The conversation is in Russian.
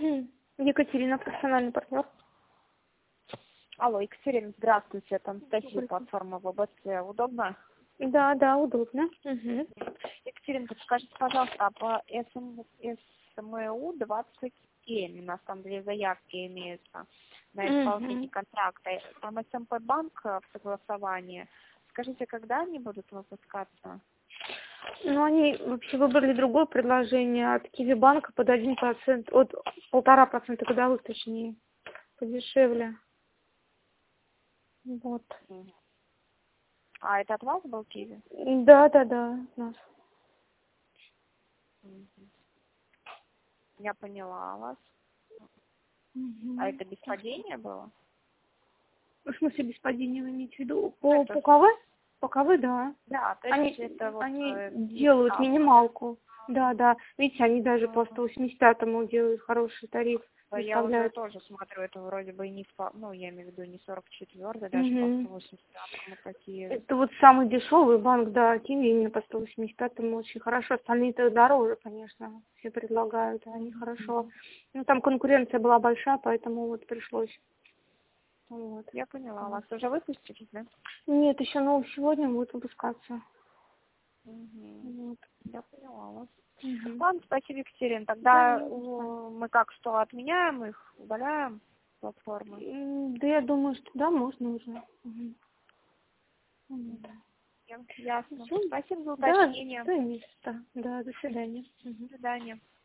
Екатерина, профессиональный партнер. Алло, Екатерина, здравствуйте. Это Анастасия, платформа ВБЦ. Удобно? Да, да, удобно. Екатерина, подскажите, пожалуйста, по СМУ 27, у нас там 2 заявки имеются на исполнение контракта. Там СМП банк в согласовании. Скажите, когда они будут выпускаться? Ну, они вообще выбрали другое предложение от Киви банка под 1%, от 1,5% годовых, точнее, подешевле. Вот. А это от вас был Киви? Да, да, да, от нас. Я поняла вас. А это без падения было? В смысле без падения вы имеете в виду? По КВ? По КВ, да. Да, то есть это вот... Они делают минималку. Да, да. Видите, они даже по 185-му делают хороший тариф. Я уже тоже смотрю, это вроде бы не, ну, я имею в виду не 44-й, даже по 185-му такие. Это вот самый дешевый банк, да, Киви именно по 185-му очень хорошо. Остальные-то дороже, конечно, все предлагают, а они хорошо. Ну, там конкуренция была большая, поэтому вот пришлось. Вот. Я поняла. Вас уже выпустили, да? Нет, еще новый сегодня будет выпускаться. Вот. Я поняла вас. Ладно, спасибо, Екатерина. Тогда мы как, что, отменяем их, удаляем платформы? Да, я думаю, что да, можно уже. Ясно. Спасибо за уточнение. Да, до свидания. До свидания.